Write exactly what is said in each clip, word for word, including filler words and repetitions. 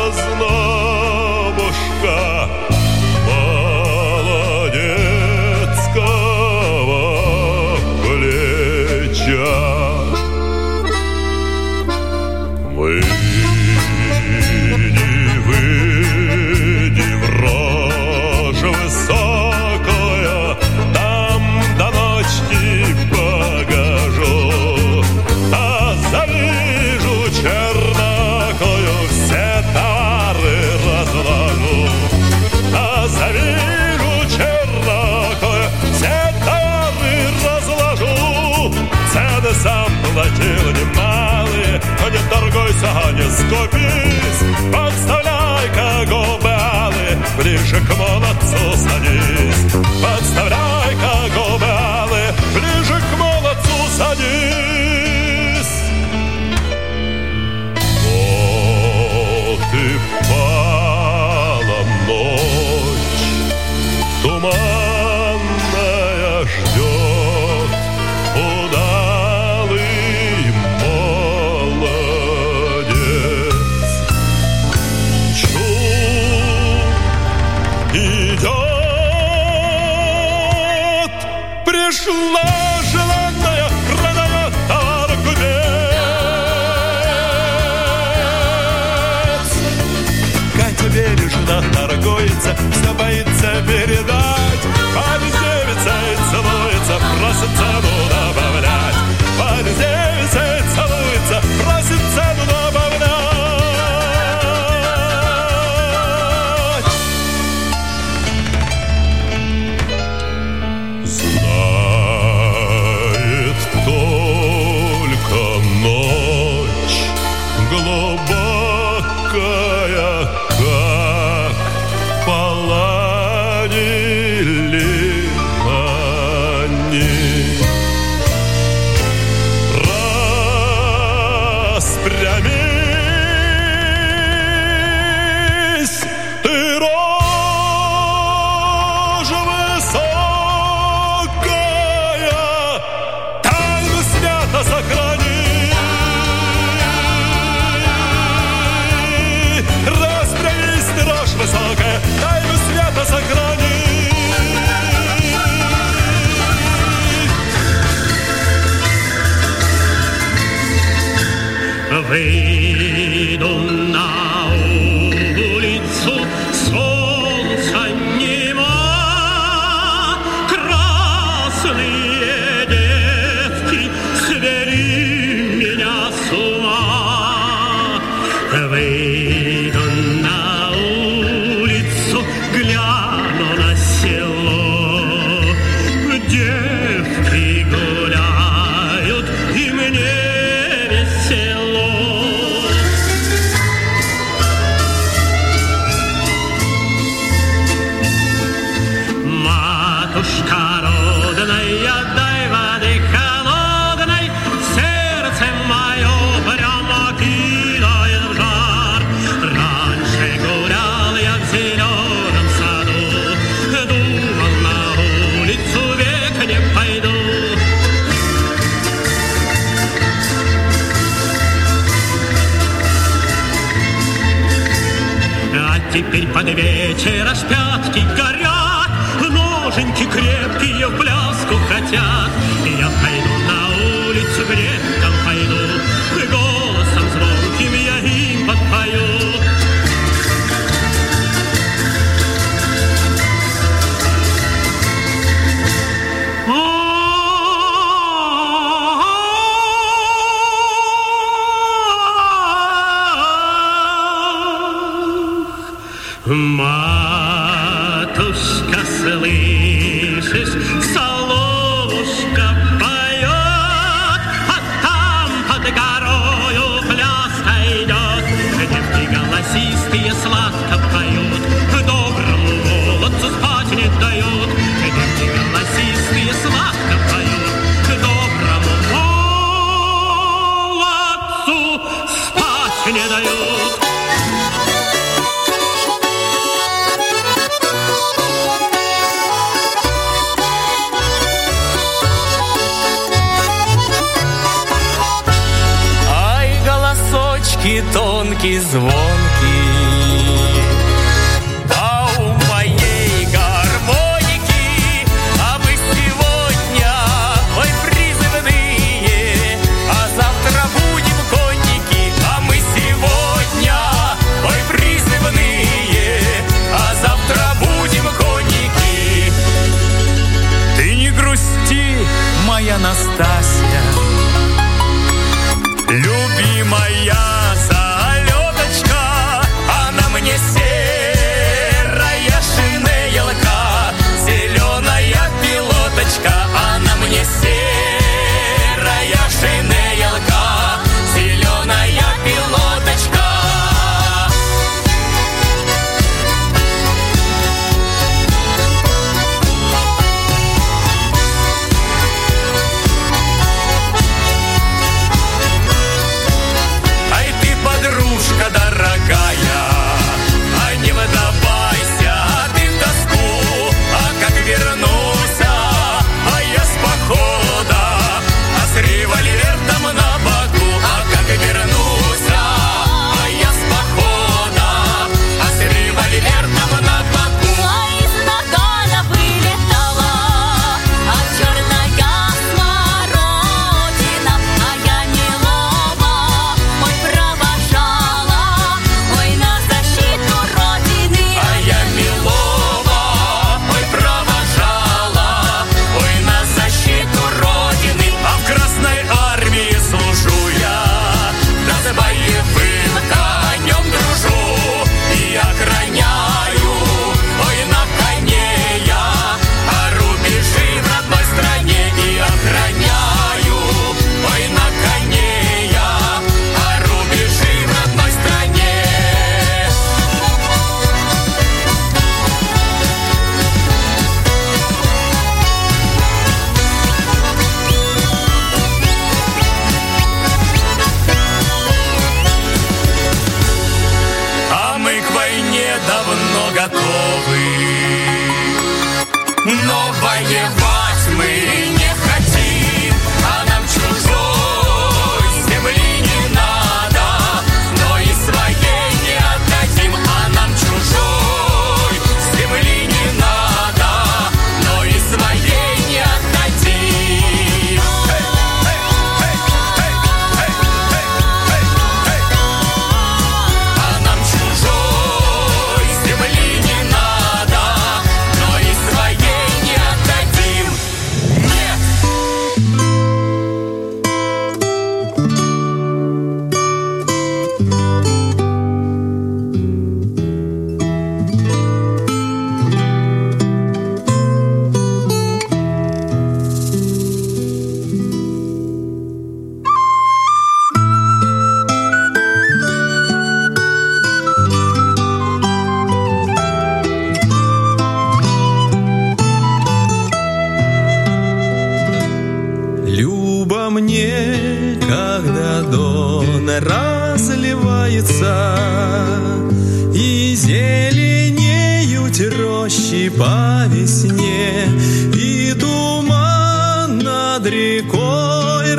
ознобушка молодецкого плеча. Выйди, выйди в рожь высокую, там до ночи погожу, а завижу чернокою, все товары разложу, а завижу чернокою, все товары разложу. Цены сам платил немалые, не торгуйся, не скупись, подставляй-ка губы алые, ближе к молодцу садись. Подставляй-ка губы алые, ближе к молодцу садись. Вот и пала ночь, туманная ждет удалый молодец. Чур идет, пришла желанная, продает товар купец. Катя бережно торгуется, все боится передать. Парень девица и целуется, просит цену добавлять. Парень девица и целуется, просит цену добавлять. Знает только ночь глубокая, как поладили они. Распрямись, ты рожа высокая, тайну свято сохрани. Распрямись, ты рожа высокая, тайну свято сохрани. Выйду на улицу, солнца нема, красные девки свели меня с ума. Выйду на улицу, гляну на село, девки гуляют, и мне весело. Матушка родная, дай воды холодной, сердце мое прямо кидает в жар. Раньше гулял я в зеленом саду, думал, на улицу век не пойду. А теперь под вечер аж пятки горят, ноженьки крепкие в пляску хотят. Я пойду на улицу, грехом пойду, голосом звонким я им подпою. Матушка, слышишь, соловушка поет, а там под горою пляска идет. Девки голосистые сладко поют, доброму молодцу спать не дают. Девки голосистые сладко поют, доброму молодцу спать не дают. Тонкий, звонкий, тучи по весне, и туман над рекой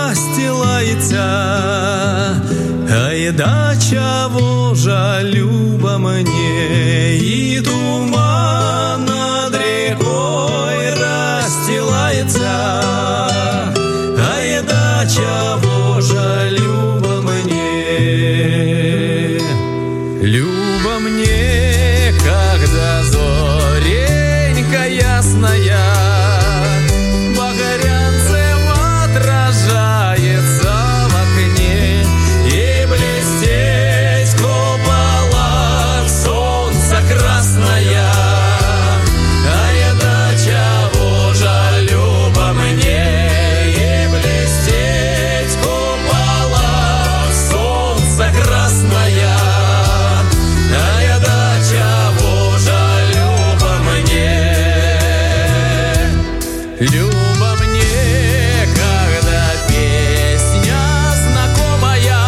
расстилается. Ай да чего же люба мне, и туман над рекой расстилается. Ай да чего же люба мне, люба мне, когда зоренька ясная багрянцем отражается в окне, и блестеть в куполах солнца красная. Ай да чего же люба мне, и блестеть в куполах солнца красная. Ай да чего же люба мне, люба мне, когда песня знакомая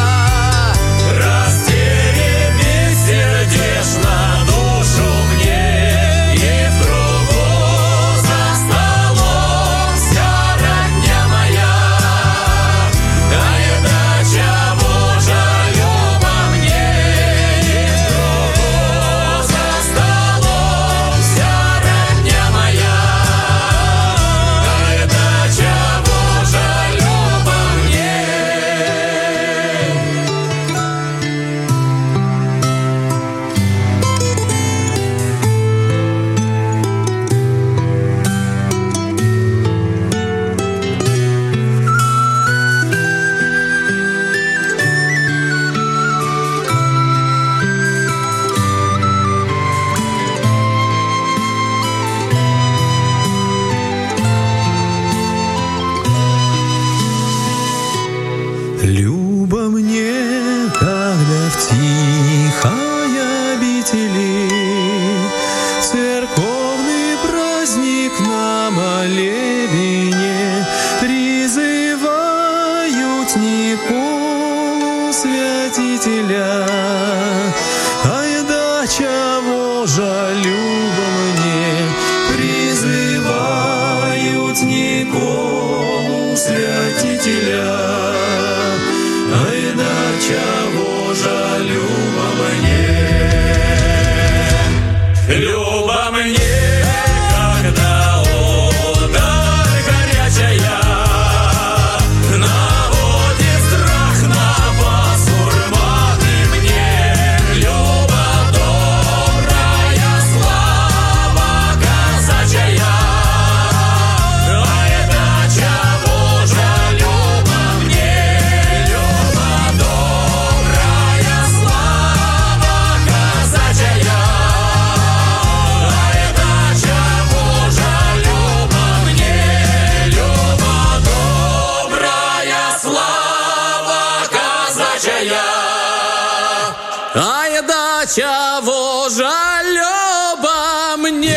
растеребит сердечно душу мне, и в кругу за столом вся родня моя. Ай да чего же люба мне, и в кругу за столом вся родня моя. Ай да чего же люба мне. Люба мне, когда в тихой обители церковный праздник на молебне призывают Николу Святителя. Ай да чего же люба мне, призывают Николу Святителя. Ай да чего же люба мне, люба мне, когда удар горячая наводит страх на басурманы мне. Люба добрая слава казачья. Ай да чего же люба мне, люба добрая слава казачья. Ай да чего же люба мне, люба добрая слава казачья. Ай да чего же люба мне.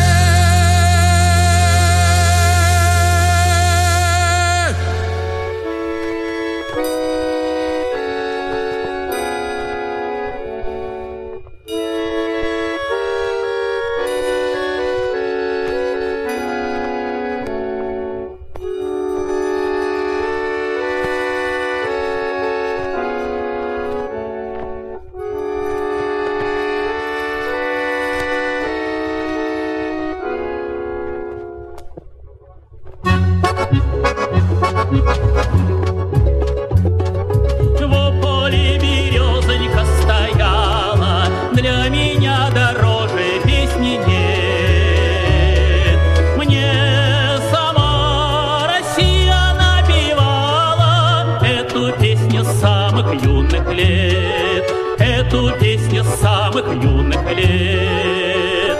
В поле березонька стояла, для меня дороже песни нет. Мне сама Россия напевала эту песню с самых юных лет, эту песню с самых юных лет.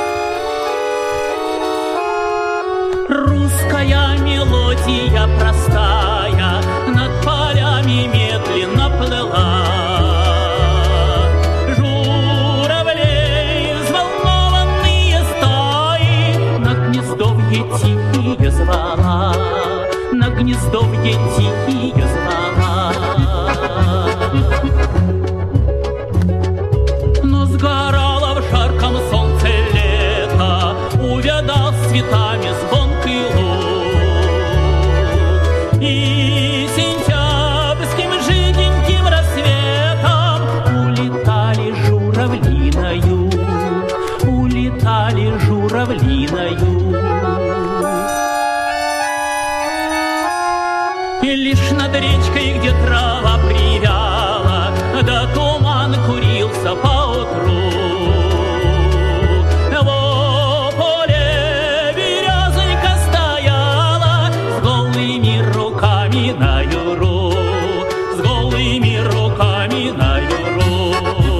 Русская мелодия простая над полями медленно плыла. Журавлей взволнованные стаи на гнездовье тихие звала, на гнездовье тихие звала. Но сгорала в жарком солнце лет цветами звонкий луг. И сентябрьским жиденьким рассветом улетали журавли на юг, улетали журавли на юг. И лишь над речкой, где трава привяла, да туман курился поутру, во поле березонька стояла с голыми руками на юру, с голыми руками на юру.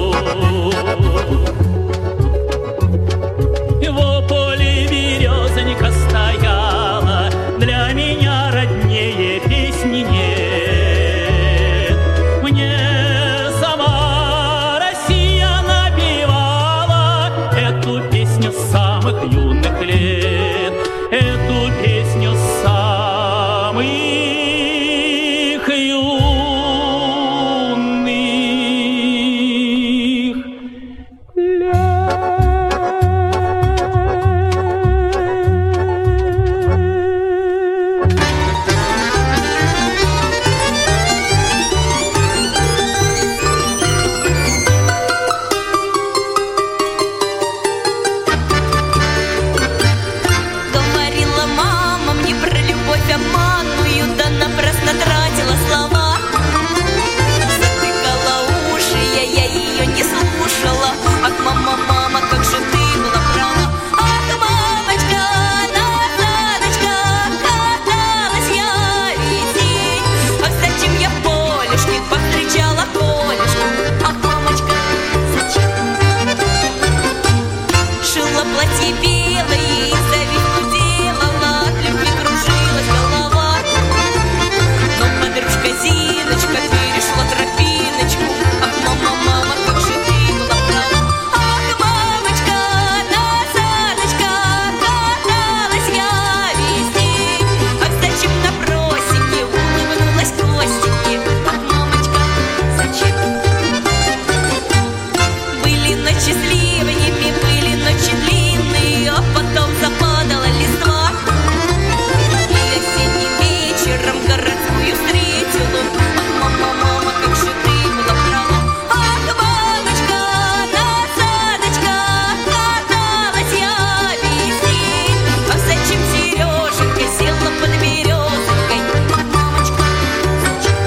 Во поле березонька стояла, для меня роднее песни нет. Мне сама Россия напевала эту песню с самых юных лет, эту песню с самых юных лет. Говорила мама мне про любовь обманную, да напрасно тратила слова. Затыкала уши, я, я ее не слушала. Ах, мама, мама, как же ты была права. Ах, мамочка, назадочка, каталась я весь день. Ах, зачем я в полюшке повстречала Колюшку? Ах, мамочка, зачем? Шила платье белое и завивку делала, от любви кружилась голова. Но подружка Зиночка перешла тропиночку. Ах, мама, мама, как же ты была права. Ах, мамочка, назадочка, каталась я весь день. Ах, зачем на просеке улыбнулась Костике? Ах, мамочка, зачем? Были ночи с ливнями, были ночи длинные, а потом западала листва. И осенним вечером городскую встретил он. Ах, мама, мама, как же ты была права. Ах, мамочка, назадочка, каталась я весь день. Ах, зачем Сереженька села под березонькой? Ах, мамочка, зачем?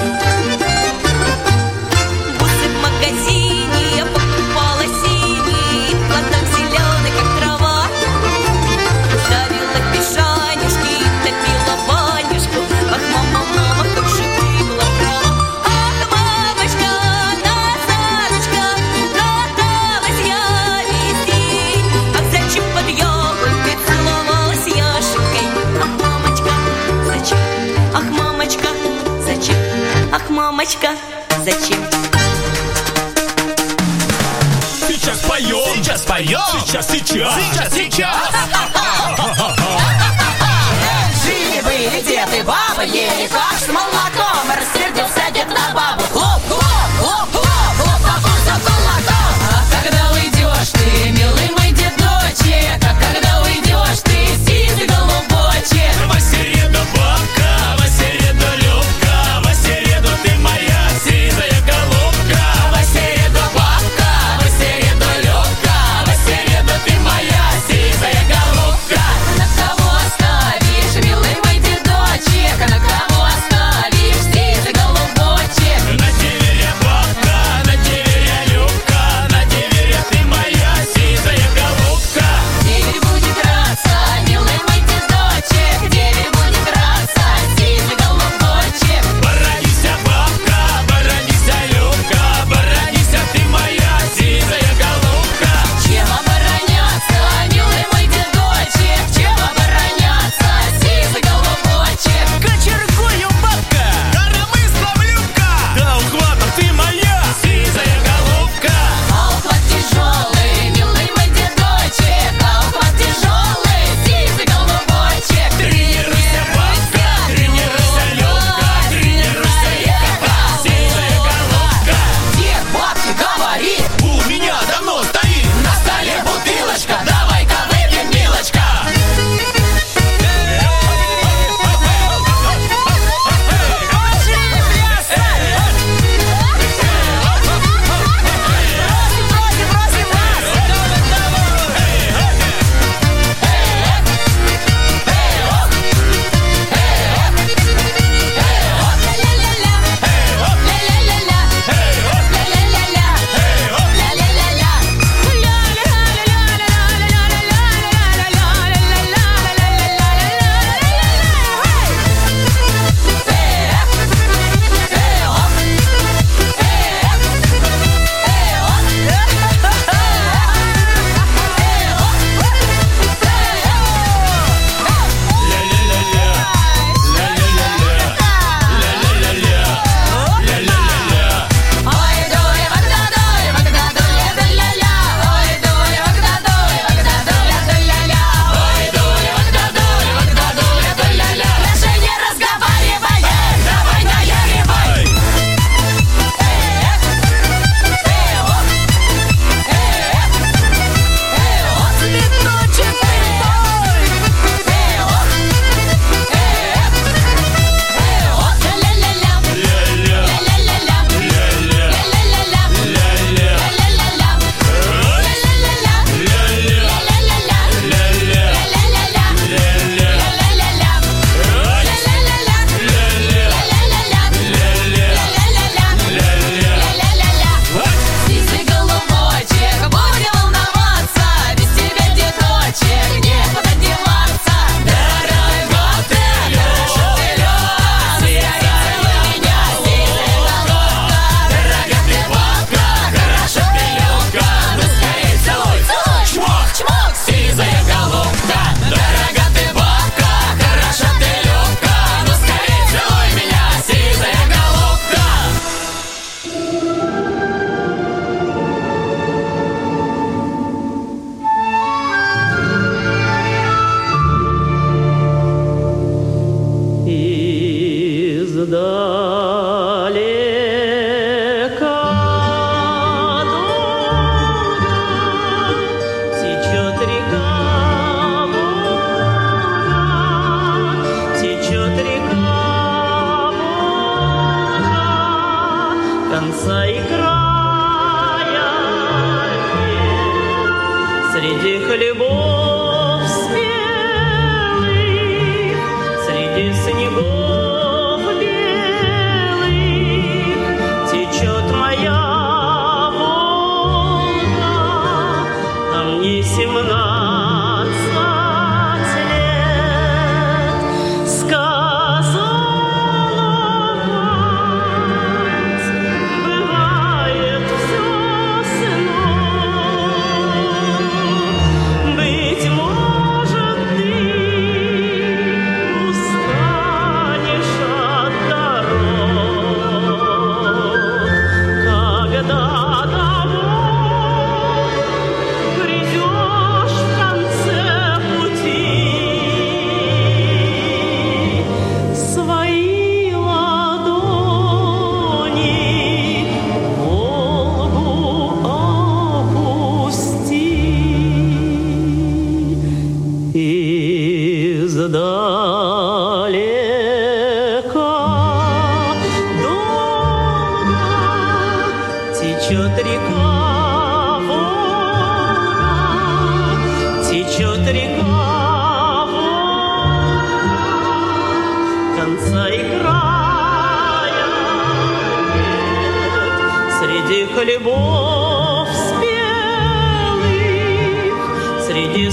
Бусы в магазине я покупала синие, платок зеленый, как трава. Ставила пешанюшки и топила банюшку. Ах, мама, мама, как же ты была права. Ах, мамочка, назадочка, каталась я весь день. Ах, зачем под яблонькой целовалась Яшенькой? Ах, мамочка, зачем? Ах, мамочка, зачем? Ах, мамочка, зачем? Сейчас поем, сейчас поем, сейчас, сейчас, сейчас, сейчас. Жили-были деды, бабы, ели каш с молоком. Рассердился дед на бабу. Хлоп, хлоп, хлоп, хлоп, хлоп, такой за кулаком. А когда уйдешь ты, милый мой дедочек, а когда уйдешь ты, сизый голубочек. В середу бабка, в середу Любка, в середу ты моя сизая голубка. В середу бабка, в середу Любка, в середу ты моя сизая голубка. На кого оставишь, милый мой дедочек, на кого оставишь, сизый голубочек? На тебя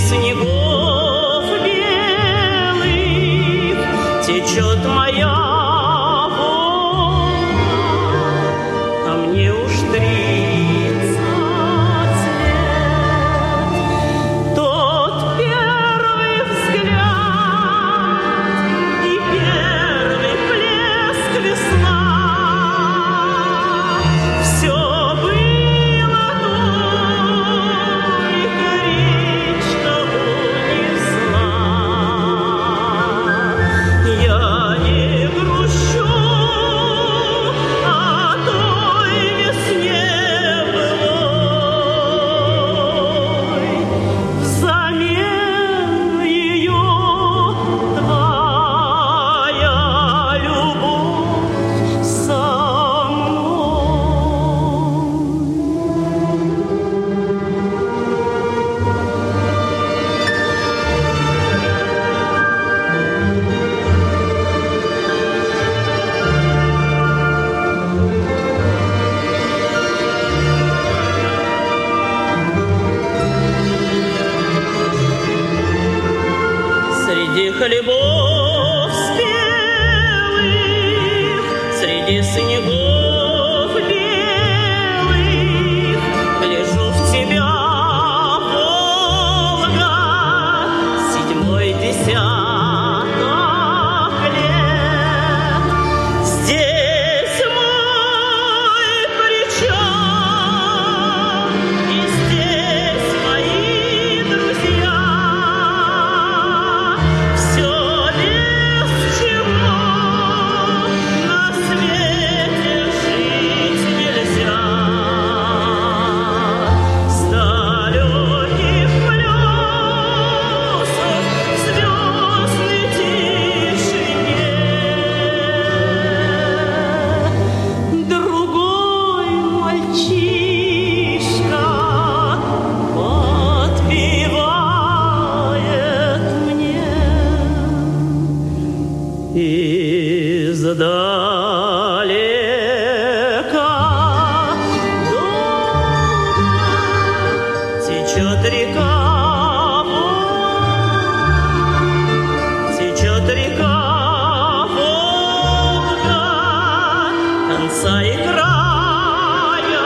снегов белых течет моя Волга, а мне уж тридцать лет. Тот первый взгляд и первый плеск весна — все было только речка унесла. Я не грущу о той весне былой, взамен ее твоя любовь со среди хлебов спелых, среди снегов белых, гляжу в тебя, Волга, седьмой десяток лет. Здесь мой причал, и здесь мои друзья. Все без чего на свете жить нельзя. С далеких плесов в звездной тишине другой мальчишка подпевает мне. Издалека долго течет река Волга, течет река Волга, конца и края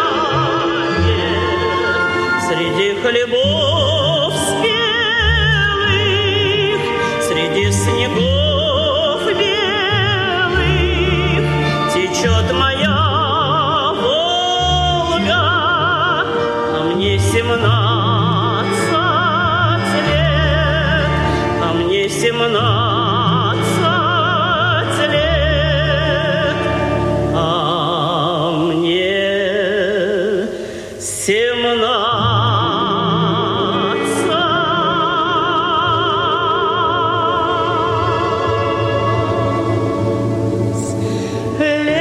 нет. Среди хлебов спелых, среди снегов белых течет моя Волга, а мне семнадцать лет, а мне семнадцать лет, а мне семнадцать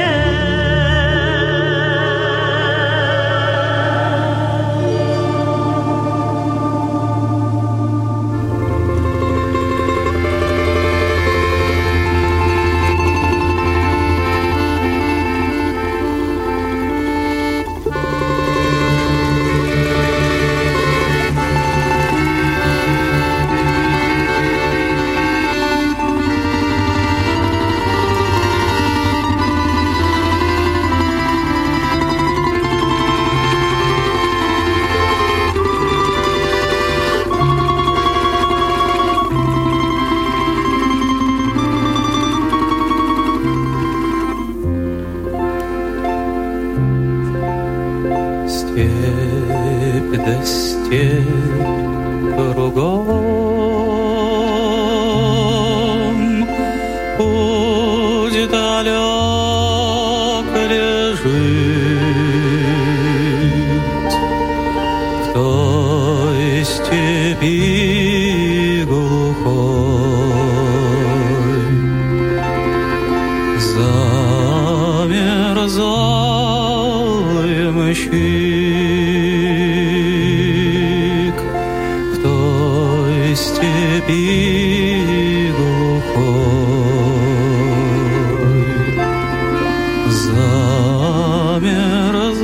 Степь да степь кругом, путь далек лежит в той степи глухой. Замерзал ямщик в той степи глухой.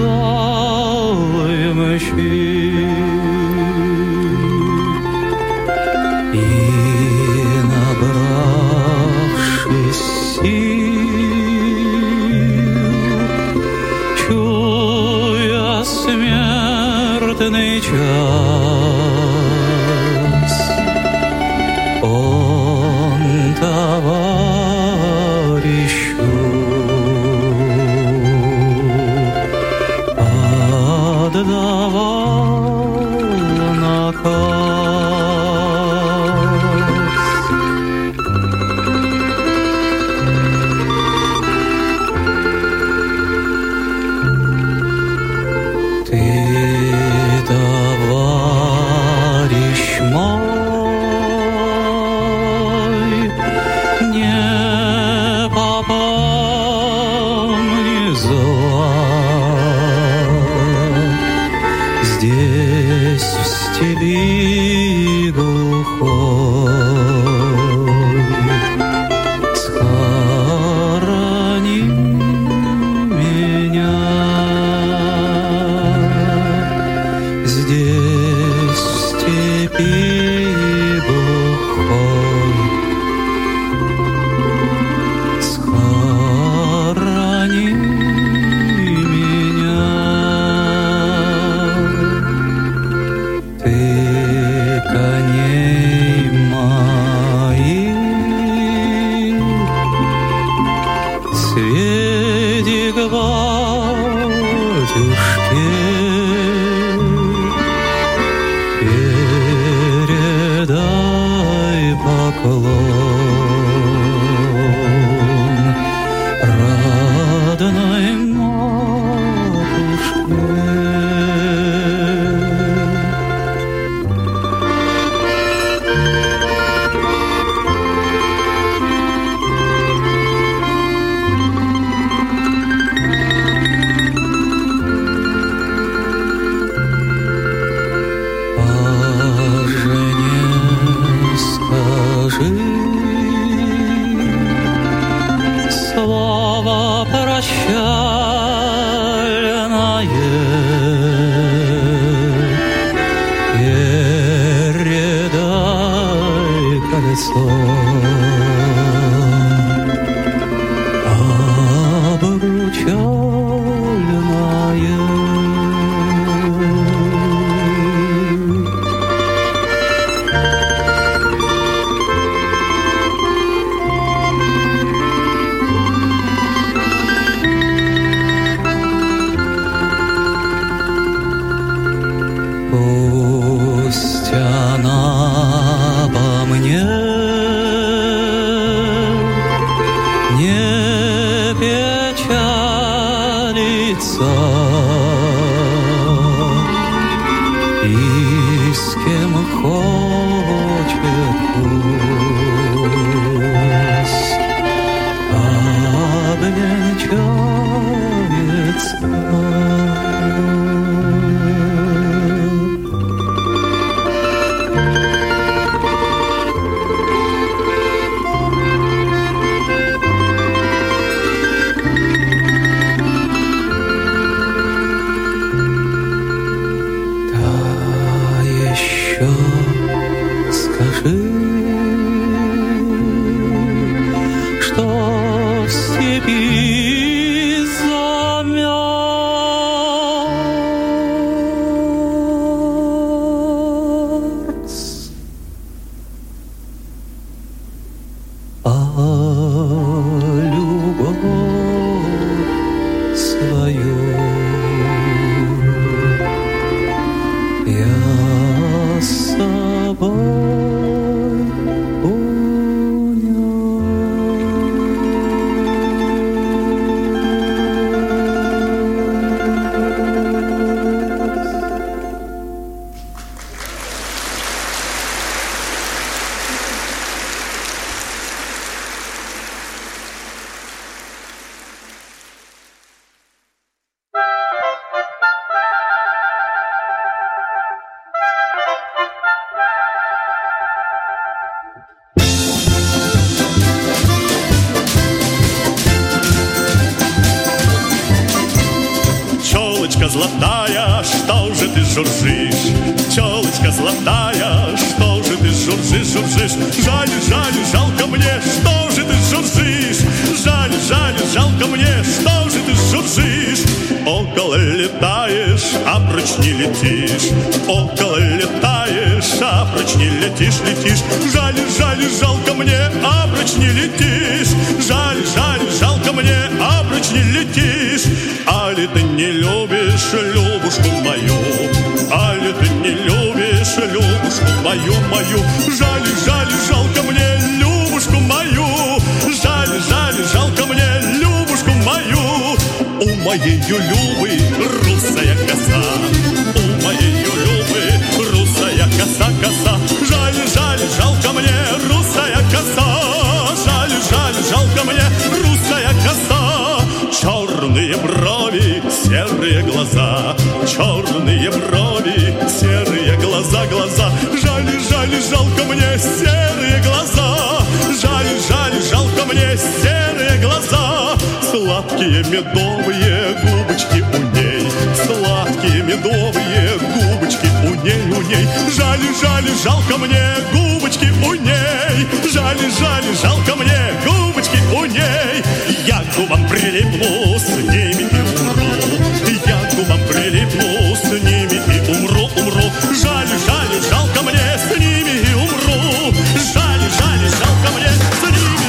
Замерзал ямщик. темный час он товарищу отдавал наказ. Ты, товарищ мой, не попомни зла. Здесь, в степи глухой, схорони меня. Здесь, в степи глухой, схорони меня. Ты коней моих сведи к батюшке, передай поклон родной матушке. Скажи слово прощальное, передай кольцо пусть она обо мне не печалится, и с кем хочет пусть обвенчается. Скажи, что в степи замерз, а любовь свою я с собой унес. Золотая, что же ты журжишь? Челочка золотая, что же ты журжишь, журжишь? Жаль, жаль, жалко мне, что же ты журжишь? Жаль, жаль, жалко мне, что же ты журжишь? Около летаешь, а про прочь не летишь, около летаешь, а прочь не летишь, летишь. Жаль, жаль, жалко мне, а прочь не летишь. Жаль, жаль, жалко мне, а прочь не летишь. Али ты не любишь Любушку мою, али ты не любишь Любушку мою, мою. Жаль, жаль, жалко мне Любушку мою. Жаль, жаль, жалко мне Любушку мою. У моей Любы русая коса, у моей Любы русая коса, коса. Жаль, жаль, жалко мне русая коса. Жаль, жаль, жалко мне русая коса. Черные брови, серые глаза, черные брови, серые глаза, глаза. Жаль, жаль, жалко мне серые глаза. Жаль, жаль, жалко мне серые глаза. Сладкие медовые губочки у ней, сладкие медовые губочки у ней, у ней. Жаль, жаль, жалко мне губочки у ней. Жаль, жаль, жалко мне губочки у ней. Я к губам прилипну, с ними и умру. Я к губам прилипну, с ними и умру, умру. Жаль, жаль, жалко мне, с ними и умру. Жаль, жаль, жалко мне, с ними и умру.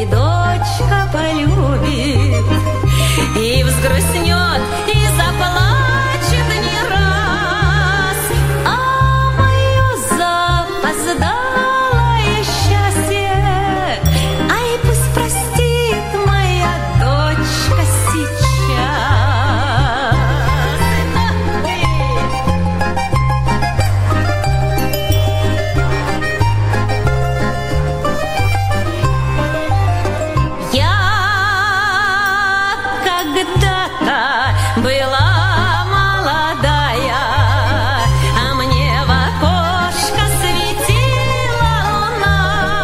и дочка полюбит, и взгрустнет, и заплачет не раз, а мое запоздалое счастье, ай, пусть простит моя дочка сейчас. Я когда-то была молодая, а мне в окошко светила луна.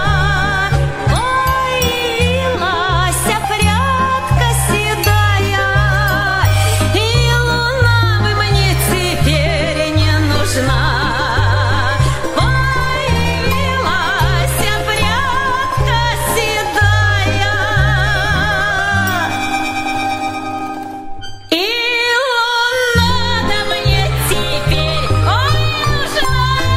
Появилась прядка седая, и луна бы мне теперь не нужна. Появилась прядка седая, и луна-то мне теперь ой нужна.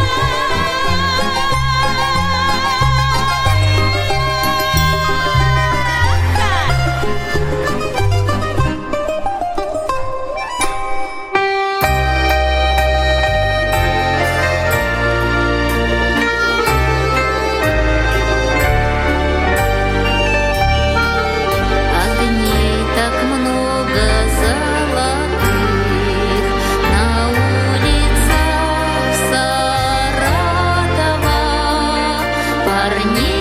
Огней так много золотых на улицах Саратова, парней